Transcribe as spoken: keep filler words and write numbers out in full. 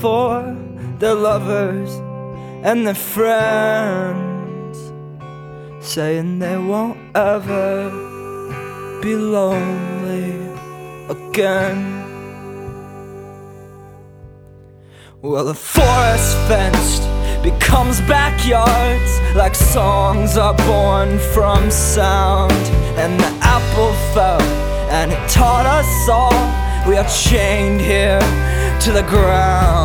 for their lovers and their friends, saying they won't ever be lonely again. Well, the forest fenced becomes backyards, like songs are born from sound. And the apple fell, and it taught us all we are chained here to the ground.